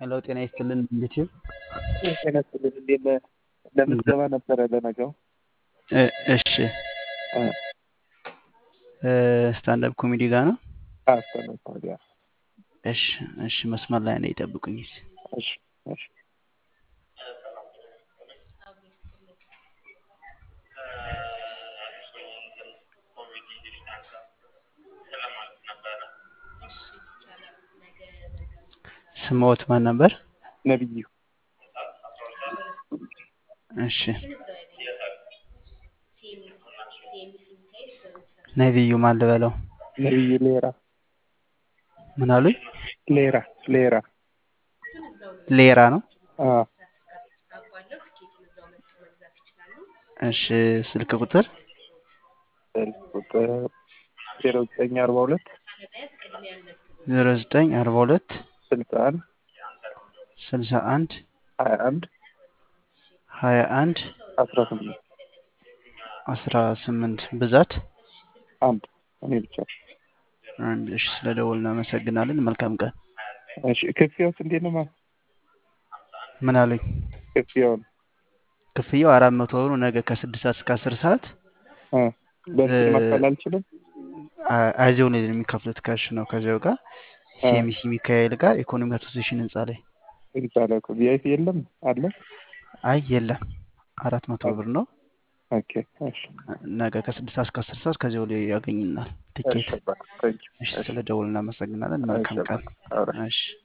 ሄሎ ጤና ይስጥልን እንዴት ነው? ጤና ይስጥልን እንዴት ነህ? ለምትገባ ነበረ ለነገው። እሺ ስታንድ አፕ ኮሜዲ ጋር ነው። አስተነው ታዲያ። እሺ እሺ መስመር ላይ ነው ይጠብቁኝ። እሺ እሺ ስሞት ማን ነበር? ነብዩ እሺ ነብዩ ማን ልበለው? ነብዩ ሌራ ምን አሉኝ? ሌራ ሌራ ነው። አዎ እሺ ስልክ ቁጥር 0942 0942 61 61 21 21 18 ብዛት አንድ እኔ ብቻ። አንድ። እሺ ስለደወል እናመሰግናለን። መልካም ቀን። እሺ ክፍያውስ እንዴት ነው? ምን አሉኝ? ክፍያው 400 ብር ነው። ነገ ከ6 ሰዓት እስከ 10 ሰዓት በእንትን መክፈል አልችልም። አይዞህ ነው የሚከፍሉት። ካሽ ነው ከዚያው ጋር ሲኤምሲ ሚካኤል ጋር ኢኮኖሚ አሶሲዬሽን ህንጻ ላይ ይባላል። ቪአይፒ የለም አለ? አይ የለም። 400 ብር ነው። ኦኬ እሺ ነገ ከ6 ሰዓት እስከ 10 ሰዓት ከዚያው ላይ ያገኙናል ቲኬት። እሺ ስለደወል እናመሰግናለን። መልካም ቀን። እሺ